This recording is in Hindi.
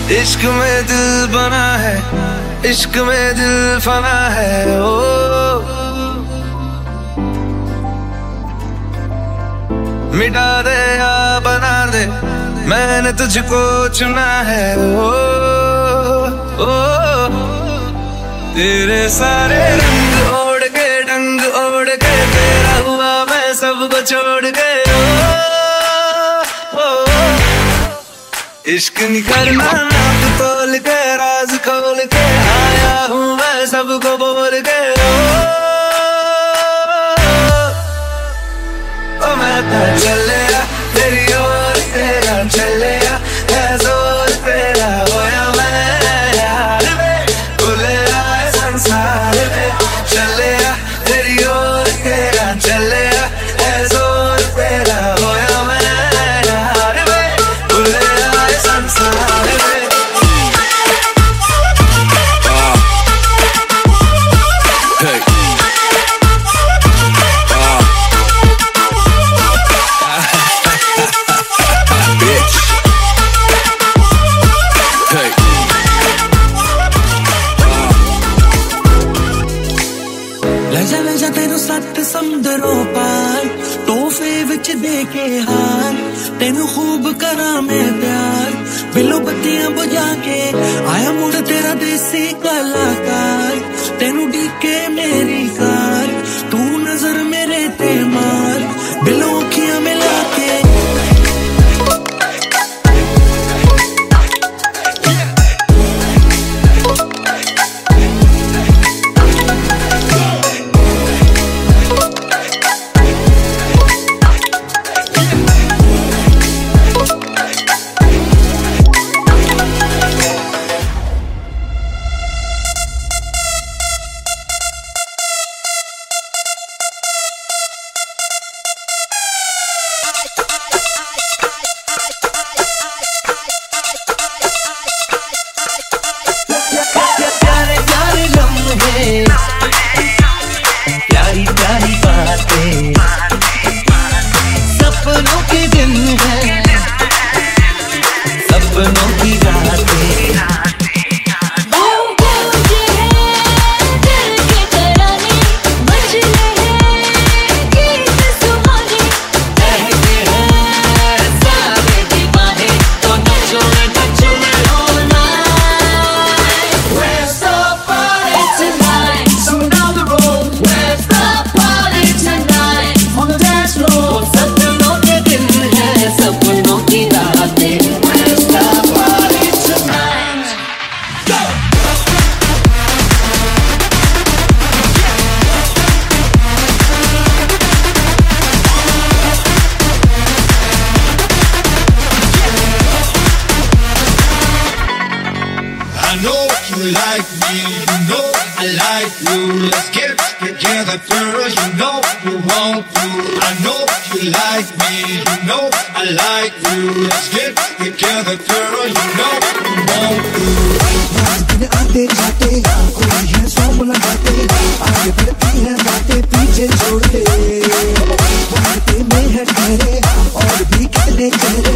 इश्क में दिल बना है, इश्क में दिल फना है। ओ मिटा दे या बना दे, मैंने तुझको चुना है। ओ तेरे सारे रंग ओढ़ के, डंग ओढ़ के, तेरा हुआ मैं सबको छोड़ के। इश्क नहीं करना नाप तोल के, राज खोल के, आया हूँ मैं सबको बोल के। ओ मैं तो चले तेरी ओर, तेरा चले है जोर तेरा, होया मैं यार में, खुले आए संसार में। चले तेरी ओर, तेरा चले है जोर तेरा, होया मैं यार में, खुले आए संसार में। ले जा तेनू सत्त समुंदरों पार, तोहफे विच दे के हार, तेनू खूब करा मैं प्यार। बिलो बत्तियां बुझा के आया मुड़ तेरा देसी कलाकार, तेनू डीके मेरी कार, तू नजर मेरे ते मार, बिलो अखियां मिला के। प्यारी प्यारी बातें, सपनों के दिन है, सपनों की रातें। I know you like me, you know I like you. Let's get together, girl, you know you want to. I know you like me, you know I like you. Let's get together, girl, you know you want to. आते जाते कोई है सौ मुलाकाते, आगे बढ़ती है बातें पीछे छोड़ दे, बातें में है ठहरे और भी कितने चेहरे।